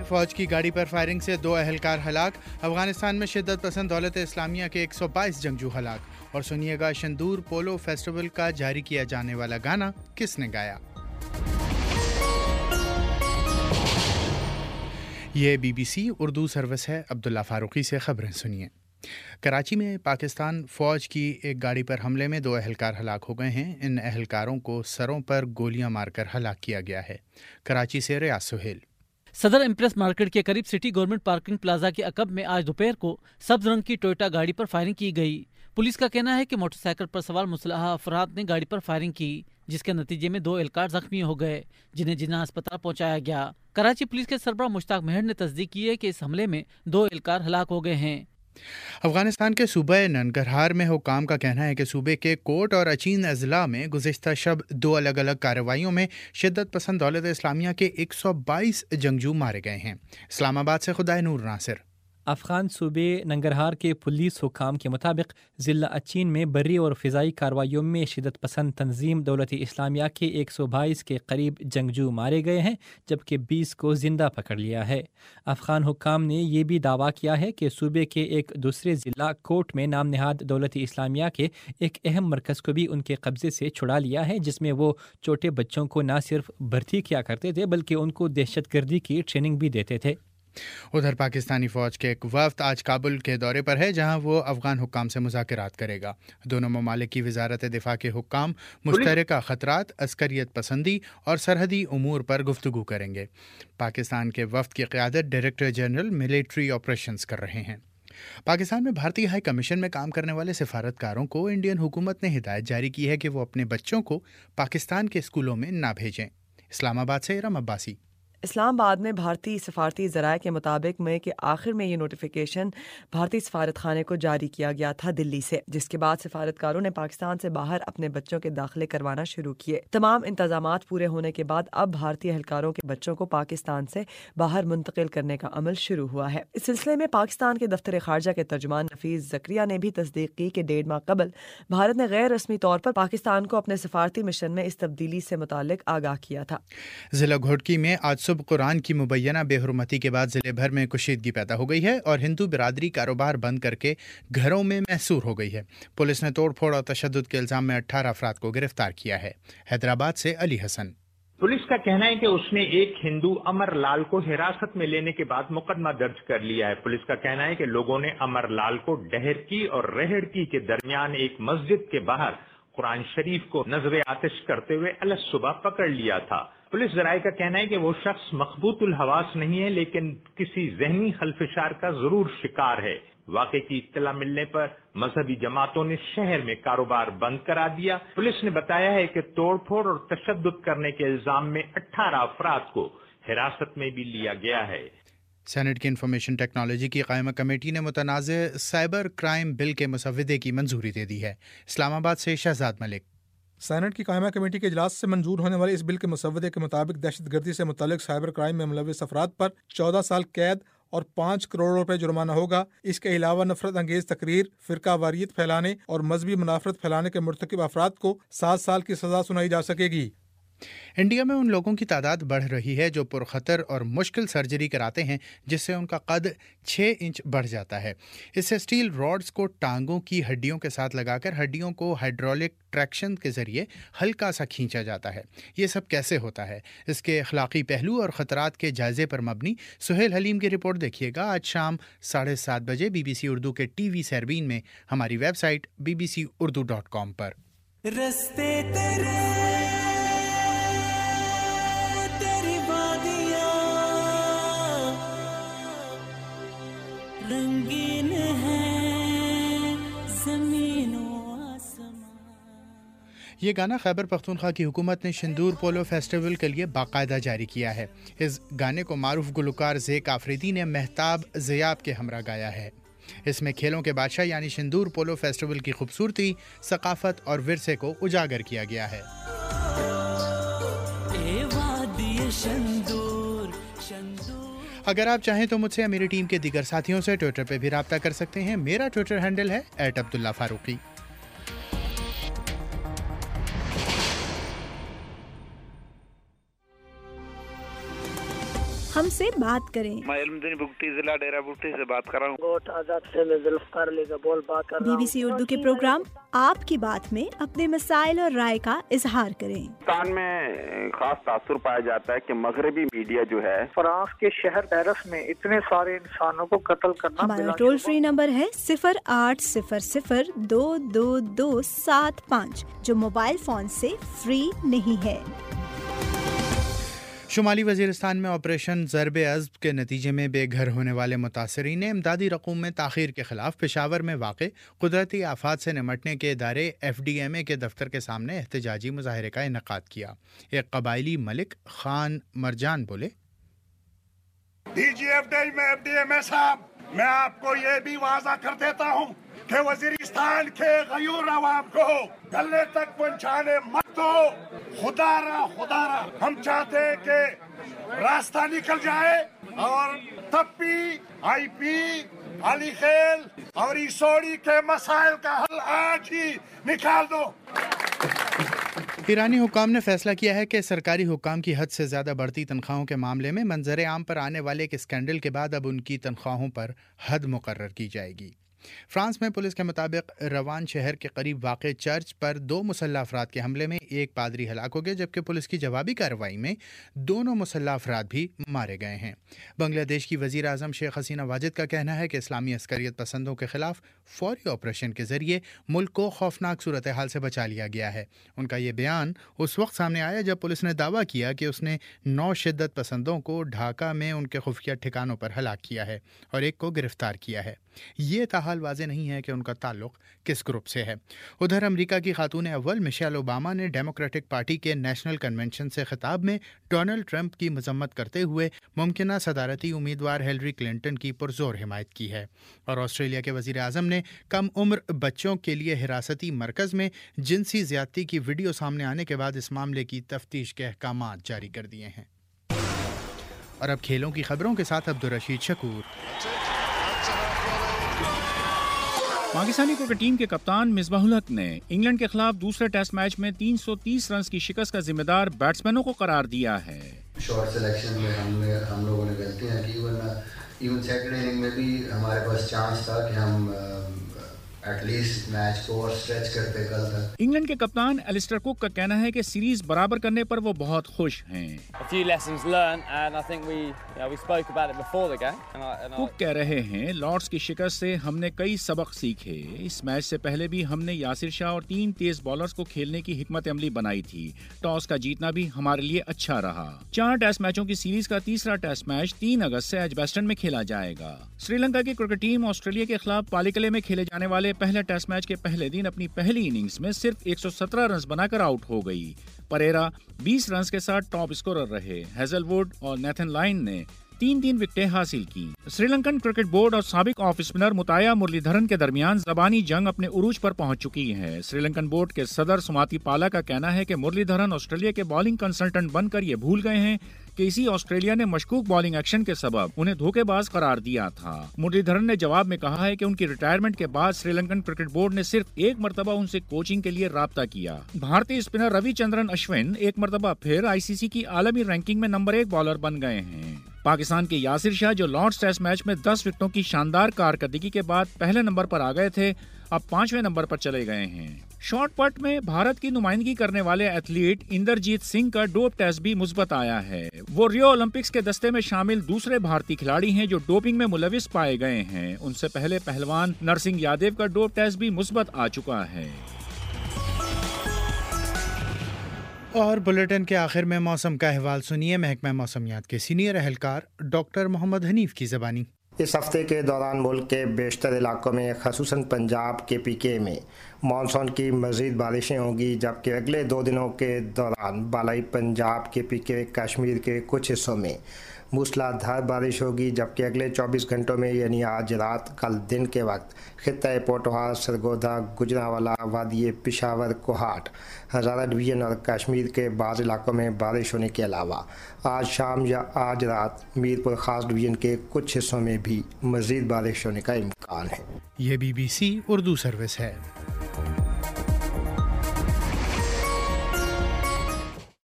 فوج کی گاڑی پر فائرنگ سے 2 اہلکار ہلاک. افغانستان میں شدت پسند دولت اسلامیہ کے 122 جنگجو ہلاک. اور سنیے گا شندور پولو فیسٹیول کا جاری کیا جانے والا گانا کس نے گایا. یہ B B C Urdu service ہے. عبداللہ فاروقی سے خبریں سنیے. کراچی میں پاکستان فوج کی ایک گاڑی پر حملے میں 2 اہلکار ہلاک ہو گئے ہیں. ان اہلکاروں کو سروں پر گولیاں مار کر ہلاک کیا گیا ہے. کراچی سے ریاض سہیل. صدر امپریس مارکیٹ کے قریب سٹی گورنمنٹ پارکنگ پلازا کے عقب میں آج دوپہر کو سبز رنگ کی ٹویوٹا گاڑی پر فائرنگ کی گئی. پولیس کا کہنا ہے کہ موٹر سائیکل پر سوار مسلح افراد نے گاڑی پر فائرنگ کی، جس کے نتیجے میں 2 اہلکار زخمی ہو گئے، جنہیں جناح اسپتال پہنچایا گیا. کراچی پولیس کے سربراہ مشتاق مہر نے تصدیق کی ہے کہ اس حملے میں 2 اہلکار ہلاک ہو گئے ہیں. افغانستان کے صوبہ ننگرہار میں حکام کا کہنا ہے کہ صوبے کے کوٹ اور اچین اضلاع میں گزشتہ شب 2 الگ الگ کارروائیوں میں شدت پسند دولت اسلامیہ کے 122 جنگجو مارے گئے ہیں. اسلام آباد سے خدائے نور ناصر. افغان صوبے ننگرہار کے پولیس حکام کے مطابق ضلع اچین میں بری اور فضائی کارروائیوں میں شدت پسند تنظیم دولت اسلامیہ کے 122 کے قریب جنگجو مارے گئے ہیں، جبکہ 20 کو زندہ پکڑ لیا ہے. افغان حکام نے یہ بھی دعویٰ کیا ہے کہ صوبے کے ایک دوسرے ضلع کوٹ میں نام نہاد دولت اسلامیہ کے ایک اہم مرکز کو بھی ان کے قبضے سے چھڑا لیا ہے، جس میں وہ چھوٹے بچوں کو نہ صرف بھرتی کیا کرتے تھے بلکہ ان کو دہشت گردی کی ٹریننگ بھی دیتے تھے. ادھر پاکستانی فوج کے ایک وفد آج کابل کے دورے پر ہے، جہاں وہ افغان حکام سے مذاکرات کرے گا. دونوں ممالک کی وزارت دفاع کے حکام مشترکہ خطرات، عسکریت پسندی اور سرحدی امور پر گفتگو کریں گے. پاکستان کے وفد کی قیادت ڈائریکٹر جنرل ملٹری آپریشنز کر رہے ہیں. پاکستان میں بھارتی ہائی کمیشن میں کام کرنے والے سفارتکاروں کو انڈین حکومت نے ہدایت جاری کی ہے کہ وہ اپنے بچوں کو پاکستان کے اسکولوں میں نہ بھیجیں. اسلام آباد سے ارم عباسی. اسلام آباد میں بھارتی سفارتی ذرائع کے مطابق مئی کے آخر میں یہ نوٹیفیکیشن بھارتی سفارت خانے کو جاری کیا گیا تھا دلی سے، جس کے بعد سفارتکاروں نے پاکستان سے باہر اپنے بچوں کے داخلے کروانا شروع کیے. تمام انتظامات پورے ہونے کے بعد اب بھارتی اہلکاروں کے بچوں کو پاکستان سے باہر منتقل کرنے کا عمل شروع ہوا ہے. اس سلسلے میں پاکستان کے دفتر خارجہ کے ترجمان نفیس زکریا نے بھی تصدیق کی کہ 1.5 ماہ قبل بھارت نے غیر رسمی طور پر پاکستان کو اپنے سفارتی مشن میں اس تبدیلی سے متعلق آگاہ کیا تھا. ضلع گھوٹکی میں آج صبح قرآن کی مبینہ بے حرمتی کے بعد ضلع بھر میں کشیدگی پیدا ہو گئی ہے اور ہندو برادری کاروبار بند کر کے گھروں میں محصور ہو گئی ہے. پولیس نے توڑ پھوڑ اور تشدد کے الزام میں 18 افراد کو گرفتار کیا ہے. حیدرآباد سے علی حسن. پولیس کا کہنا ہے کہ اس نے ایک ہندو امر لال کو حراست میں لینے کے بعد مقدمہ درج کر لیا ہے. پولیس کا کہنا ہے کہ لوگوں نے امر لال کو ڈہرکی اور ریہڑکی کے درمیان ایک مسجد کے باہر قرآن شریف کو نذر آتش کرتے ہوئے الصبح پکڑ لیا تھا. پولیس ذرائع کا کہنا ہے کہ وہ شخص مخبوط الحواس نہیں ہے، لیکن کسی ذہنی خلفشار کا ضرور شکار ہے. واقعے کی اطلاع ملنے پر مذہبی جماعتوں نے شہر میں کاروبار بند کرا دیا. پولیس نے بتایا ہے کہ توڑ پھوڑ اور تشدد کرنے کے الزام میں 18 افراد کو حراست میں بھی لیا گیا ہے. سینٹ کی انفارمیشن ٹیکنالوجی کی قائمہ کمیٹی نے متنازع سائبر کرائم بل کے مسودے کی منظوری دے دی ہے. اسلام آباد سے شہزاد ملک. سینٹ کی قائمہ کمیٹی کے اجلاس سے منظور ہونے والے اس بل کے مسودے کے مطابق دہشت گردی سے متعلق سائبر کرائم میں ملوث افراد پر 14 سال قید اور 5 کروڑ روپے جرمانہ ہوگا. اس کے علاوہ نفرت انگیز تقریر، فرقہ واریت پھیلانے اور مذہبی منافرت پھیلانے کے مرتکب افراد کو 7 سال کی سزا سنائی جا سکے گی. انڈیا میں ان لوگوں کی تعداد بڑھ رہی ہے جو پرخطر اور مشکل سرجری کراتے ہیں، جس سے ان کا قد 6 انچ بڑھ جاتا ہے. اس سے اسٹیل راڈز کو ٹانگوں کی ہڈیوں کے ساتھ لگا کر ہڈیوں کو ہائیڈرولک ٹریکشن کے ذریعے ہلکا سا کھینچا جاتا ہے. یہ سب کیسے ہوتا ہے؟ اس کے اخلاقی پہلو اور خطرات کے جائزے پر مبنی سہیل حلیم کی رپورٹ دیکھیے گا آج شام 7:30 بجے بی بی سی اردو کے ٹی وی سیربین میں ہماری ویب سائٹ bbcurdu.com پر. رستے تیرے تیری وادیاں رنگین ہیں زمین و آسمان. یہ گانا خیبر پختونخوا کی حکومت نے شندور پولو فیسٹیول کے لیے باقاعدہ جاری کیا ہے. اس گانے کو معروف گلوکار زیک آفریدی نے مہتاب زیاب کے ہمراہ گایا ہے. اس میں کھیلوں کے بادشاہ یعنی شندور پولو فیسٹیول کی خوبصورتی، ثقافت اور ورثے کو اجاگر کیا گیا ہے. اگر آپ چاہیں تو مجھ سے یا میری ٹیم کے دیگر ساتھیوں سے ٹویٹر پہ بھی رابطہ کر سکتے ہیں. میرا ٹویٹر ہینڈل ہے @عبداللہ فاروقی. ہم سے بات کریں۔ میں علمدین بگٹی ضلع ڈیرہ بگٹی سے بات کر رہا ہوں۔ BBC اردو کے پروگرام آپ کی بات میں اپنے مسائل اور رائے کا اظہار کریں۔ پاکستان میں خاص تاثر پایا جاتا ہے کہ مغربی میڈیا جو ہے فرانس کے شہر پیرس میں اتنے سارے انسانوں کو قتل کرنا۔ ہمارا ٹول فری نمبر ہے 0800-222-75 جو موبائل فون سے فری نہیں ہے۔ شمالی وزیرستان میں آپریشن ضرب عضب کے نتیجے میں بے گھر ہونے والے متاثرین نے امدادی رقوم میں تاخیر کے خلاف پشاور میں واقع قدرتی آفات سے نمٹنے کے ادارے FDMA کے دفتر کے سامنے احتجاجی مظاہرے کا انعقاد کیا۔ ایک قبائلی ملک خان مرجان بولے، FDMA صاحب، میں آپ کو یہ بھی واضح کر دیتا ہوں کہ وزیرستان کے غیور عوام کو گلے تک پہنچانے مت دو۔ خدا را ہم چاہتے ہیں کہ راستہ نکل جائے اور تپی، IP، علی خیل اور ایسوڑی کے مسائل کا حل آج ہی نکال دو۔ ایرانی حکام نے فیصلہ کیا ہے کہ سرکاری حکام کی حد سے زیادہ بڑھتی تنخواہوں کے معاملے میں منظر عام پر آنے والے ایک اسکینڈل کے بعد اب ان کی تنخواہوں پر حد مقرر کی جائے گی۔ فرانس میں پولیس کے مطابق روان شہر کے قریب واقع چرچ پر 2 مسلح افراد کے حملے میں ایک پادری ہلاک ہو گئے، جبکہ پولیس کی جوابی کارروائی میں 2 مسلح افراد بھی مارے گئے ہیں۔ بنگلہ دیش کی وزیر اعظم شیخ حسینہ واجد کا کہنا ہے کہ اسلامی عسکریت پسندوں کے خلاف فوری آپریشن کے ذریعے ملک کو خوفناک صورتحال سے بچا لیا گیا ہے۔ ان کا یہ بیان اس وقت سامنے آیا جب پولیس نے دعویٰ کیا کہ اس نے 9 شدت پسندوں کو ڈھاکہ میں ان کے خفیہ ٹھکانوں پر ہلاک کیا ہے اور ایک کو گرفتار کیا ہے۔ یہ تاحال واضح نہیں ہے کہ ان کا تعلق کس گروپ سے ہے۔ ادھر امریکہ کی خاتون اول مشیل اوباما نے ڈیموکریٹک پارٹی کے نیشنل کنونشن سے خطاب میں ڈونلڈ ٹرمپ کی مذمت کرتے ہوئے ممکنہ صدارتی امیدوار ہیلری کلنٹن کی پرزور حمایت کی ہے۔ اور آسٹریلیا کے وزیر اعظم نے کم عمر بچوں کے لیے حراستی مرکز میں جنسی زیادتی کی ویڈیو سامنے آنے کے بعد اس معاملے کی تفتیش کے احکامات جاری کر دیے ہیں۔ اور اب کھیلوں کی خبروں کے ساتھ عبدالرشید شکور۔ پاکستانی کرکٹ ٹیم کے کپتان مصباح الحق نے انگلینڈ کے خلاف دوسرے ٹیسٹ میچ میں 330 رنز کی شکست کا ذمہ دار بیٹسمینوں کو قرار دیا ہے۔ شارٹ سلیکشن میں ہم لوگوں نے غلطیاں کی، ورنہ ایون سیکنڈ اننگ میں بھی ہمارے پاس چانس تھا کہ ہم ایٹ لیسٹ میچ کو اور اسٹریچ کرتے کل تک۔ انگلینڈ کے کپتان ایلسٹر کک کا کہنا ہے کہ سیریز برابر کرنے پر وہ بہت خوش ہیں۔ کک کہہ رہے ہیں لارڈس کی شکست سے ہم نے کئی سبق سیکھے۔ اس میچ سے پہلے بھی ہم نے یاسر شاہ اور 3 تیز بالرز کو کھیلنے کی حکمت عملی بنائی تھی۔ ٹاس کا جیتنا بھی ہمارے لیے اچھا رہا۔ 4 ٹیسٹ میچوں کی سیریز کا تیسرا ٹیسٹ میچ 3 اگست سے ایجباسٹن میں کھیلا جائے گا۔ سری لنکا کی کرکٹ ٹیم آسٹریلیا کے خلاف پالیکلے میں کھیلے جانے والے پہلے ٹیسٹ میچ کے پہلے دن اپنی پہلی اننگز میں صرف 117 رنز بنا کر آؤٹ ہو گئی۔ پریرا 20 رنز کے ساتھ ٹاپ اسکورر رہے۔ ہیزل ووڈ اور نیتھن لائن نے 3 وکٹیں حاصل کی۔ سری لنکن کرکٹ بورڈ اور سابق آف اسپنر متایا مرلی دھرن کے درمیان زبانی جنگ اپنے عروج پر پہنچ چکی ہے۔ سری لنکن بورڈ کے صدر سماتی پالا کا کہنا ہے کہ مرلی دھرن آسٹریلیا کے بالنگ کنسلٹنٹ بن کر یہ بھول گئے ہیں کہ اسی آسٹریلیا نے مشکوک بالنگ ایکشن کے سبب انہیں دھوکے باز قرار دیا تھا۔ مرلی دھرن نے جواب میں کہا ہے کہ ان کی ریٹائرمنٹ کے بعد سری لنکن کرکٹ بورڈ نے صرف 1 مرتبہ ان سے کوچنگ کے لیے رابطہ کیا۔ بھارتی اسپنر روی چندرن اشون ایک مرتبہ پھر ICC کی عالمی رینکنگ میں نمبر 1 بالر بن گئے ہیں۔ پاکستان کے یاسر شاہ جو لارڈس ٹیسٹ میچ میں 10 وکٹوں کی شاندار کارکردگی کے بعد پہلے نمبر پر آ گئے تھے، اب 5ویں نمبر پر چلے گئے ہیں۔ شارٹ پٹ میں بھارت کی نمائندگی کرنے والے ایتھلیٹ اندرجیت سنگھ کا ڈوپ ٹیسٹ بھی مثبت آیا ہے۔ وہ ریو اولمپکس کے دستے میں شامل دوسرے بھارتی کھلاڑی ہیں جو ڈوپنگ میں ملوث پائے گئے ہیں۔ ان سے پہلے پہلوان نرسنگ یادیو کا ڈوپ ٹیسٹ بھی مثبت آ چکا ہے۔ اور بلیٹن کے آخر میں موسم کا احوال سنیے محکمہ موسمیات کے سینئر اہلکار ڈاکٹر محمد حنیف کی زبانی۔ اس ہفتے کے دوران ملک کے بیشتر علاقوں میں خصوصاً پنجاب کے PK میں مانسون کی مزید بارشیں ہوں گی، جبکہ اگلے 2 دنوں کے دوران بالائی پنجاب کے PK کشمیر کے کچھ حصوں میں موسلا دھار بارش ہوگی، جبکہ اگلے 24 گھنٹوں میں یعنی آج رات کل دن کے وقت خطۂ پوٹوہا، سرگودا، گجرانوالہ، وادی پشاور، کوہاٹ، ہزارہ ڈویژن اور کشمیر کے بعض علاقوں میں بارش ہونے کے علاوہ آج شام یا آج رات میرپور خاص ڈویژن کے کچھ حصوں میں بھی مزید بارش ہونے کا امکان ہے۔ یہ BBC اردو سروس ہے۔